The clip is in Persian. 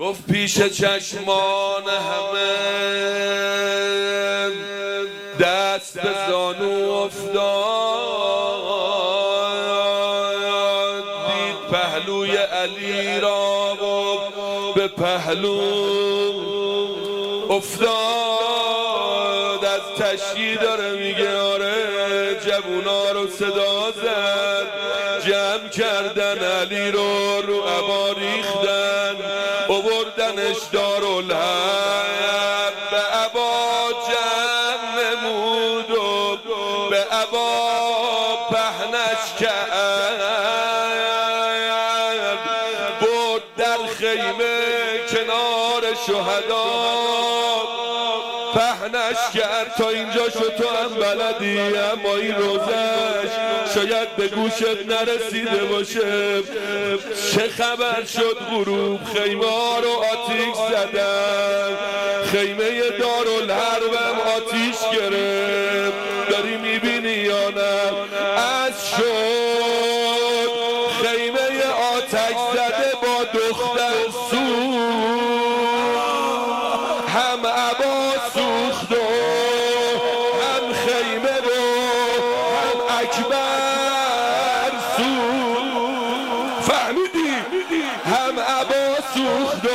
گفت پیش چشمان همه دست به زانو افتاد، دید پهلوی علی را و به پهلو افتاد. از تشییع داره میگه آره جوونا رو صدا زد، جمع کردن علی رو رو عبا ریختن، آوردنش دارالحرب، به عبا جمع نمود و به عبا پهنش کرد، برد در خیمه کنار شهدا پهنش کرد. تا اینجا شد تو هم بلدی، اما این روزش شاید به گوشت نرسیده باشه. چه خبر شد غروب خیمه ها رو آتیش زدن، خیمه دارالحربم آتیش گرفت. داری میبینی یا نه؟ از شد خیمه آتش زده با دختر هم عبا سوخت و هم خیمه رو هم اکبر سوخت. فهمیدی؟ هم عبا سوخت و